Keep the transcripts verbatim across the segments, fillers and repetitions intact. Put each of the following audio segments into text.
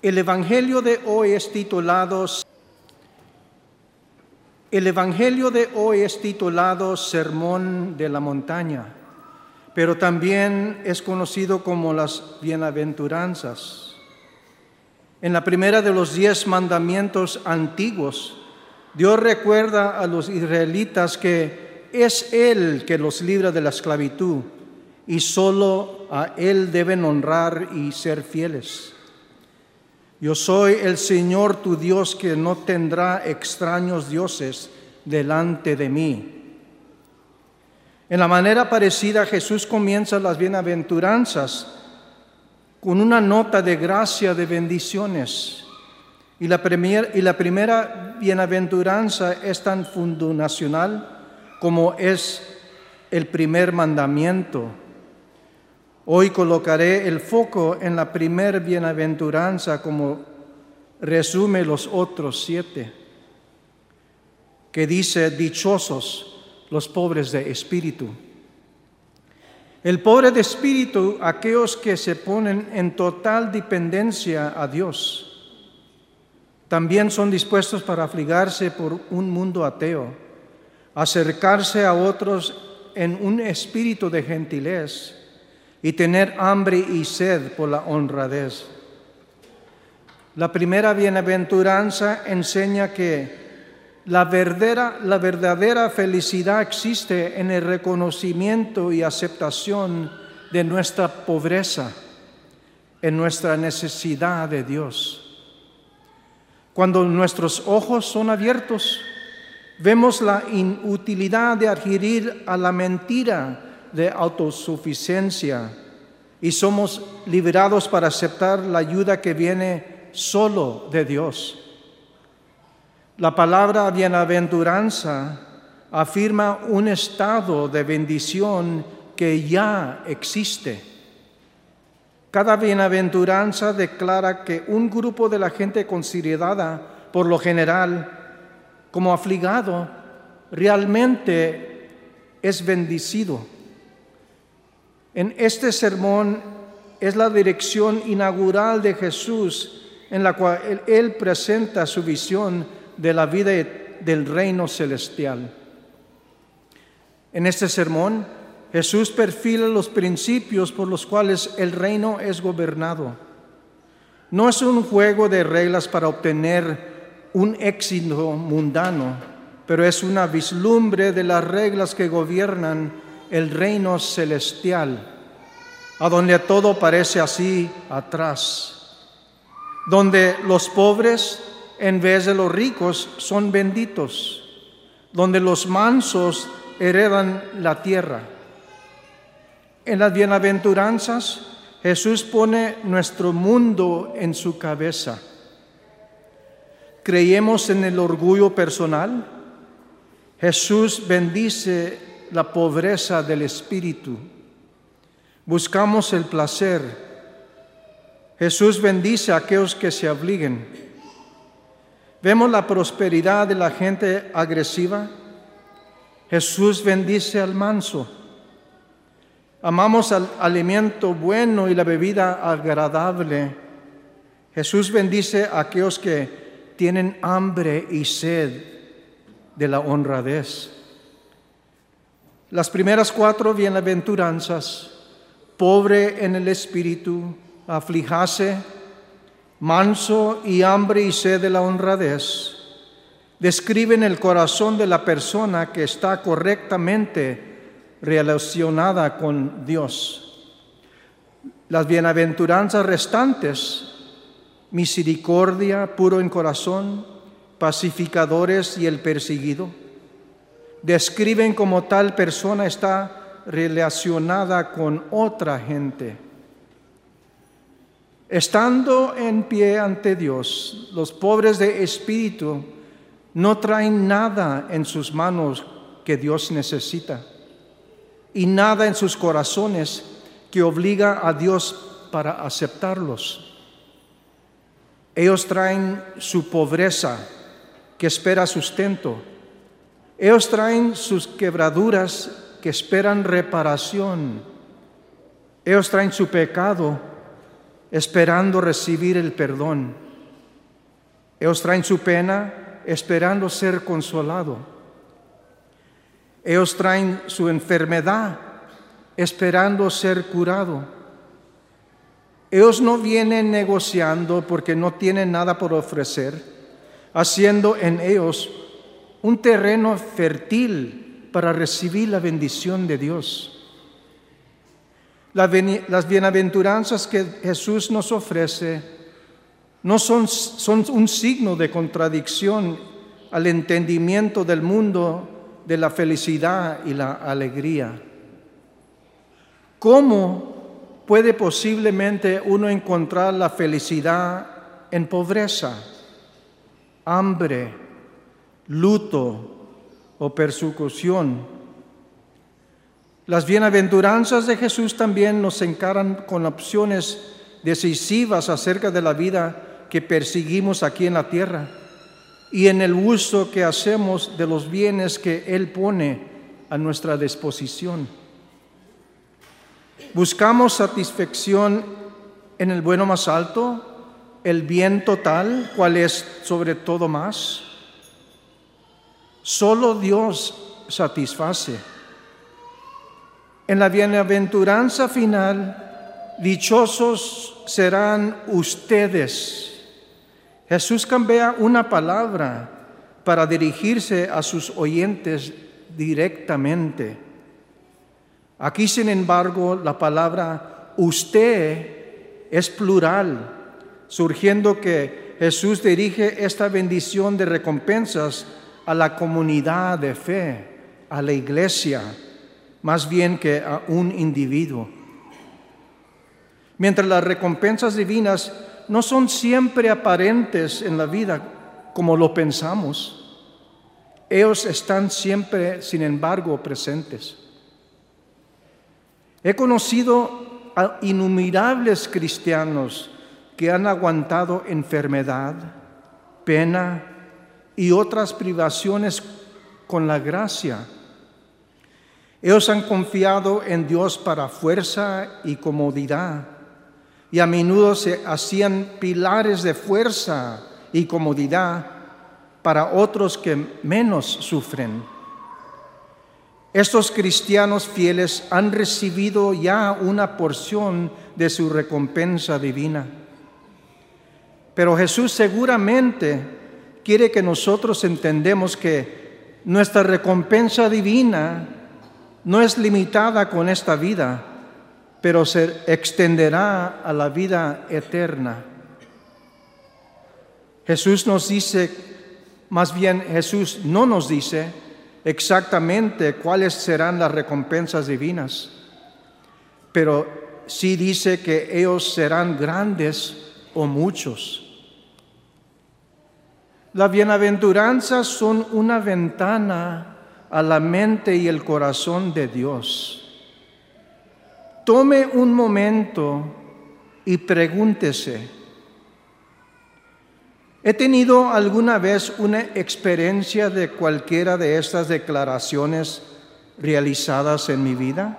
El Evangelio de hoy es titulado El Evangelio de hoy es titulado Sermón de la Montaña, pero también es conocido como las Bienaventuranzas. En la primera de los diez mandamientos antiguos, Dios recuerda a los israelitas que es Él que los libra de la esclavitud y solo a Él deben honrar y ser fieles. Yo soy el Señor tu Dios que no tendrá extraños dioses delante de mí. En la manera parecida, Jesús comienza las bienaventuranzas con una nota de gracia, de bendiciones. Y la, premier, y la primera bienaventuranza es tan fundacional como es el primer mandamiento. Hoy colocaré el foco en la primer bienaventuranza como resume los otros siete, que dice, dichosos los pobres de espíritu. El pobre de espíritu, aquellos que se ponen en total dependencia a Dios, también son dispuestos para afligarse por un mundo ateo, acercarse a otros en un espíritu de gentilez y tener hambre y sed por la honradez. La primera bienaventuranza enseña que la verdadera, la verdadera felicidad existe en el reconocimiento y aceptación de nuestra pobreza, en nuestra necesidad de Dios. Cuando nuestros ojos son abiertos, vemos la inutilidad de adherir a la mentira de autosuficiencia y somos liberados para aceptar la ayuda que viene solo de Dios. La palabra bienaventuranza afirma un estado de bendición que ya existe. Cada bienaventuranza declara que un grupo de la gente considerada por lo general como afligado realmente es bendecido. En este sermón es la dirección inaugural de Jesús en la cual Él presenta su visión de la vida del reino celestial. En este sermón, Jesús perfila los principios por los cuales el reino es gobernado. No es un juego de reglas para obtener un éxito mundano, pero es una vislumbre de las reglas que gobiernan el reino celestial, a donde todo parece así atrás, donde los pobres en vez de los ricos son benditos, donde los mansos heredan la tierra. En las bienaventuranzas, Jesús pone nuestro mundo en su cabeza. ¿Creemos en el orgullo personal? Jesús bendice la pobreza del espíritu. Buscamos el placer. Jesús bendice a aquellos que se afligen. Vemos la prosperidad de la gente agresiva. Jesús bendice al manso. Amamos el alimento bueno y la bebida agradable. Jesús bendice a aquellos que tienen hambre y sed de la honradez. Las primeras cuatro bienaventuranzas, pobre en el espíritu, aflijase, manso y hambre y sed de la honradez, describen el corazón de la persona que está correctamente relacionada con Dios. Las bienaventuranzas restantes, misericordia, puro en corazón, pacificadores y el perseguido, describen cómo tal persona está relacionada con otra gente. Estando en pie ante Dios, los pobres de espíritu no traen nada en sus manos que Dios necesita y nada en sus corazones que obliga a Dios para aceptarlos. Ellos traen su pobreza que espera sustento. Ellos traen sus quebraduras que esperan reparación. Ellos traen su pecado esperando recibir el perdón. Ellos traen su pena, esperando ser consolado. Ellos traen su enfermedad, esperando ser curado. Ellos no vienen negociando porque no tienen nada por ofrecer, haciendo en ellos un terreno fértil para recibir la bendición de Dios. Las bienaventuranzas que Jesús nos ofrece no son, son un signo de contradicción al entendimiento del mundo de la felicidad y la alegría. ¿Cómo puede posiblemente uno encontrar la felicidad en pobreza, hambre, luto o persecución? Las bienaventuranzas de Jesús también nos encaran con opciones decisivas acerca de la vida que perseguimos aquí en la tierra y en el uso que hacemos de los bienes que Él pone a nuestra disposición. ¿Buscamos satisfacción en el bueno más alto, el bien total, cual es sobre todo más? Solo Dios satisface. En la bienaventuranza final, dichosos serán ustedes. Jesús cambia una palabra para dirigirse a sus oyentes directamente. Aquí, sin embargo, la palabra usted es plural, surgiendo que Jesús dirige esta bendición de recompensas a la comunidad de fe, a la iglesia, más bien que a un individuo. Mientras las recompensas divinas no son siempre aparentes en la vida como lo pensamos, ellos están siempre, sin embargo, presentes. He conocido a innumerables cristianos que han aguantado enfermedad, pena y otras privaciones con la gracia. Ellos han confiado en Dios para fuerza y comodidad, y a menudo se hacían pilares de fuerza y comodidad para otros que menos sufren. Estos cristianos fieles han recibido ya una porción de su recompensa divina. Pero Jesús seguramente quiere que nosotros entendamos que nuestra recompensa divina no es limitada con esta vida, pero se extenderá a la vida eterna. Jesús nos dice, más bien Jesús no nos dice exactamente cuáles serán las recompensas divinas, pero sí dice que ellos serán grandes o muchos. Las bienaventuranzas son una ventana a la mente y el corazón de Dios. Tome un momento y pregúntese, ¿he tenido alguna vez una experiencia de cualquiera de estas declaraciones realizadas en mi vida?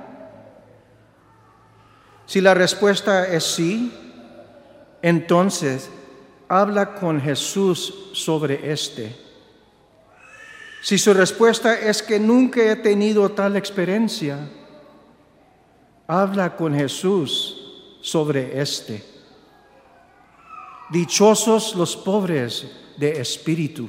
Si la respuesta es sí, entonces habla con Jesús sobre este. Si su respuesta es que nunca he tenido tal experiencia, habla con Jesús sobre este. Dichosos los pobres de espíritu.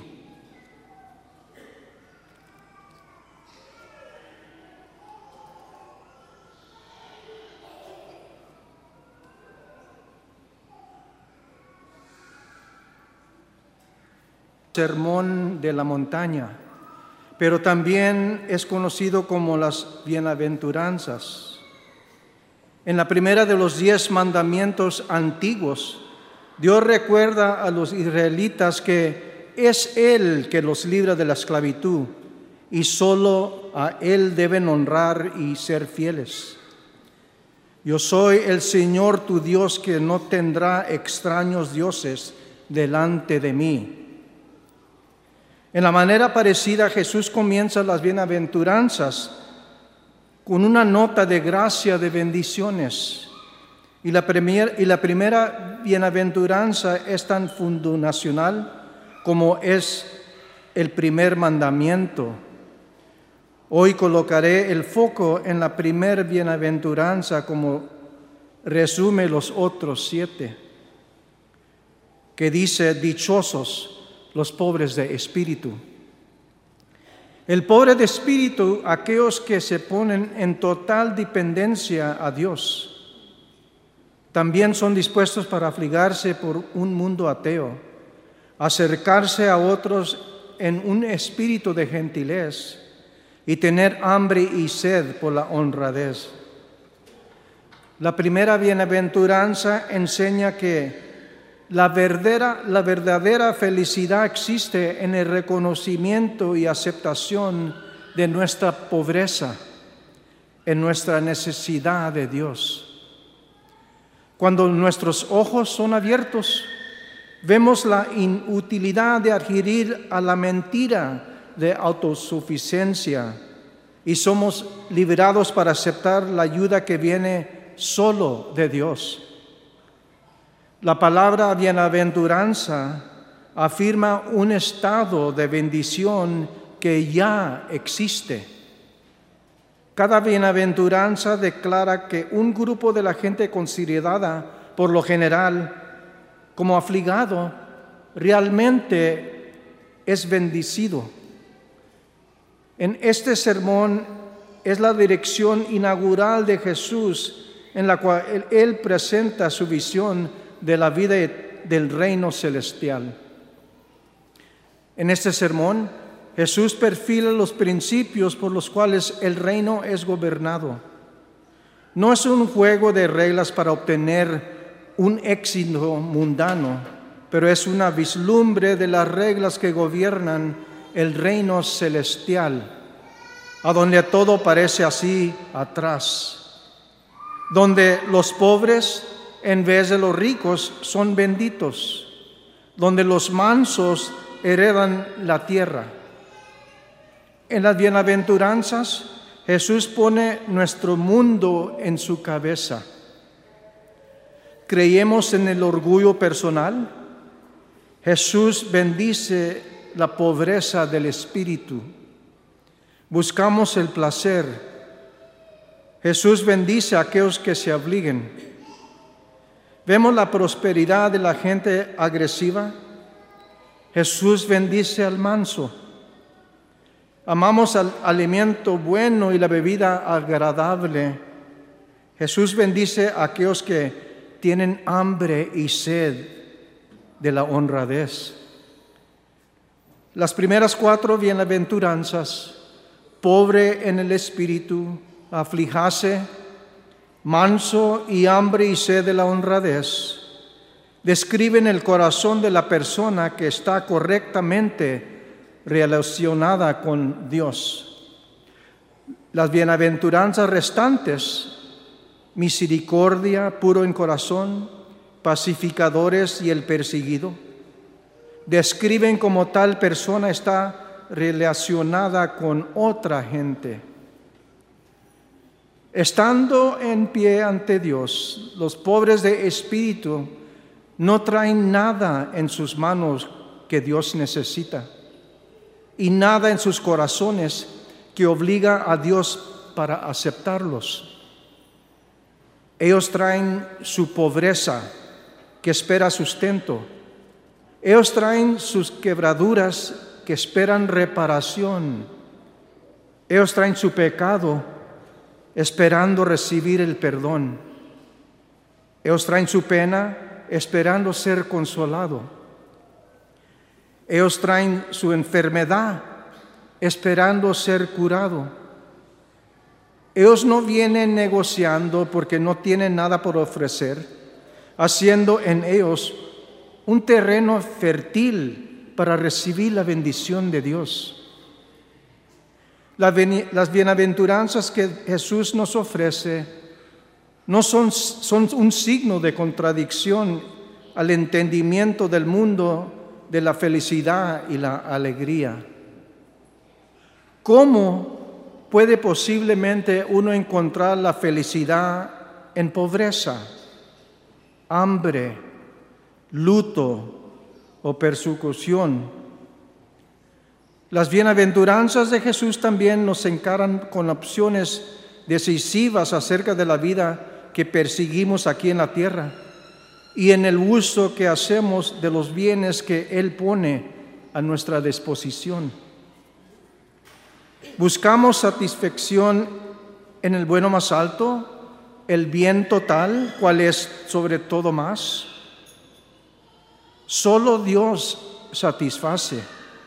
Sermón de la montaña, pero también es conocido como las bienaventuranzas. En la primera de los diez mandamientos antiguos, Dios recuerda a los israelitas que es Él que los libra de la esclavitud y solo a Él deben honrar y ser fieles. Yo soy el Señor tu Dios que no tendrá extraños dioses delante de mí. En la manera parecida, Jesús comienza las bienaventuranzas con una nota de gracia, de bendiciones, Y la, premier, y la primera bienaventuranza es tan fundacional como es el primer mandamiento. Hoy colocaré el foco en la primer bienaventuranza como resume los otros siete, que dice: dichosos los pobres de espíritu. El pobre de espíritu, aquellos que se ponen en total dependencia a Dios, también son dispuestos para afligarse por un mundo ateo, acercarse a otros en un espíritu de gentilez y tener hambre y sed por la honradez. La primera bienaventuranza enseña que la verdadera, la verdadera felicidad existe en el reconocimiento y aceptación de nuestra pobreza, en nuestra necesidad de Dios. Cuando nuestros ojos son abiertos, vemos la inutilidad de adherir a la mentira de autosuficiencia y somos liberados para aceptar la ayuda que viene solo de Dios. La palabra bienaventuranza afirma un estado de bendición que ya existe. Cada bienaventuranza declara que un grupo de la gente considerada, por lo general, como afligado, realmente es bendecido. En este sermón es la dirección inaugural de Jesús, en la cual Él presenta su visión de la vida del reino celestial. En este sermón, Jesús perfila los principios por los cuales el reino es gobernado. No es un juego de reglas para obtener un éxito mundano, pero es una vislumbre de las reglas que gobiernan el reino celestial, a donde todo parece así atrás, donde los pobres en vez de los ricos son benditos, donde los mansos heredan la tierra. En las bienaventuranzas, Jesús pone nuestro mundo en su cabeza. ¿Creemos en el orgullo personal? Jesús bendice la pobreza del espíritu. Buscamos el placer. Jesús bendice a aquellos que se afligen. ¿Vemos la prosperidad de la gente agresiva? Jesús bendice al manso. Amamos al alimento bueno y la bebida agradable. Jesús bendice a aquellos que tienen hambre y sed de la honradez. Las primeras cuatro bienaventuranzas, pobre en el espíritu, aflijase, manso y hambre y sed de la honradez, describen el corazón de la persona que está correctamente relacionada con Dios. Las bienaventuranzas restantes, misericordia, puro en corazón, pacificadores y el perseguido, describen cómo tal persona está relacionada con otra gente. Estando en pie ante Dios, los pobres de espíritu no traen nada en sus manos que Dios necesita, y nada en sus corazones que obliga a Dios para aceptarlos. Ellos traen su pobreza que espera sustento. Ellos traen sus quebraduras que esperan reparación. Ellos traen su pecado esperando recibir el perdón. Ellos traen su pena esperando ser consolado. Ellos traen su enfermedad esperando ser curado. Ellos no vienen negociando porque no tienen nada por ofrecer, haciendo en ellos un terreno fértil para recibir la bendición de Dios. Las bienaventuranzas que Jesús nos ofrece no son, son un signo de contradicción al entendimiento del mundo de la felicidad y la alegría. ¿Cómo puede posiblemente uno encontrar la felicidad en pobreza? hambre, luto o persecución. Las bienaventuranzas de Jesús también nos encaran con opciones decisivas acerca de la vida que perseguimos aquí en la tierra y en el uso que hacemos de los bienes que Él pone a nuestra disposición. ¿Buscamos satisfacción en el bueno más alto, el bien total, cual es sobre todo más? Solo Dios satisface.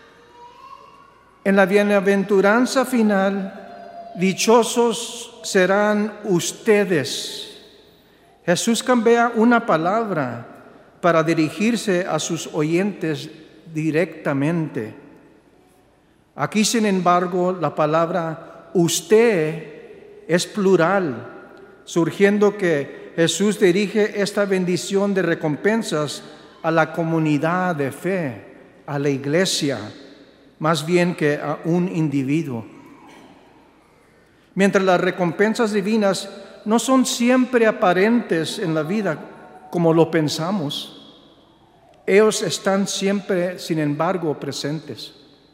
En la bienaventuranza final, dichosos serán ustedes. Jesús cambia una palabra para dirigirse a sus oyentes directamente. Aquí, sin embargo, la palabra usted es plural, surgiendo que Jesús dirige esta bendición de recompensas a la comunidad de fe, a la iglesia, más bien que a un individuo. Mientras las recompensas divinas no son siempre aparentes en la vida como lo pensamos, ellos están siempre, sin embargo, presentes.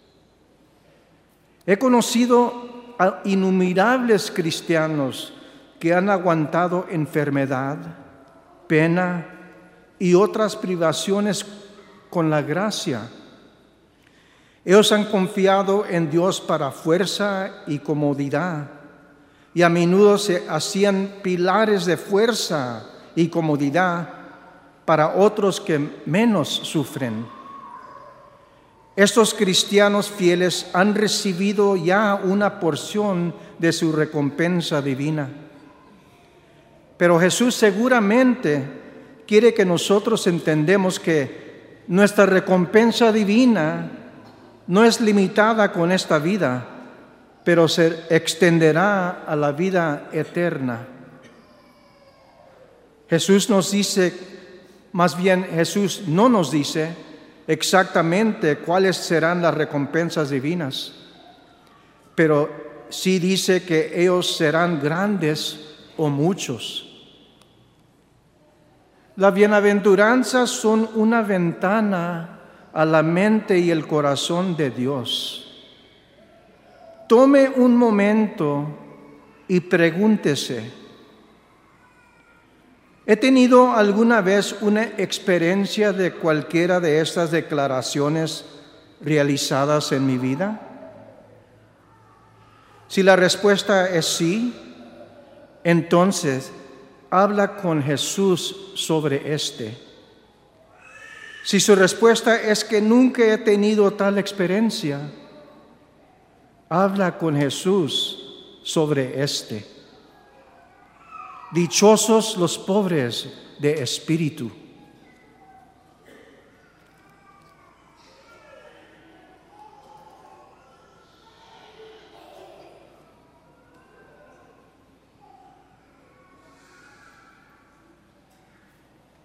He conocido a innumerables cristianos que han aguantado enfermedad, pena y otras privaciones con la gracia. Ellos han confiado en Dios para fuerza y comodidad, y a menudo se hacían pilares de fuerza y comodidad para otros que menos sufren. Estos cristianos fieles han recibido ya una porción de su recompensa divina. Pero Jesús seguramente quiere que nosotros entendamos que nuestra recompensa divina no es limitada con esta vida, pero se extenderá a la vida eterna. Jesús nos dice, más bien Jesús no nos dice exactamente cuáles serán las recompensas divinas, pero sí dice que ellos serán grandes o muchos. Las bienaventuranzas son una ventana a la mente y el corazón de Dios. Tome un momento y pregúntese, ¿he tenido alguna vez una experiencia de cualquiera de estas declaraciones realizadas en mi vida? Si la respuesta es sí, entonces habla con Jesús sobre este. Si su respuesta es que nunca he tenido tal experiencia, habla con Jesús sobre este. Dichosos los pobres de espíritu,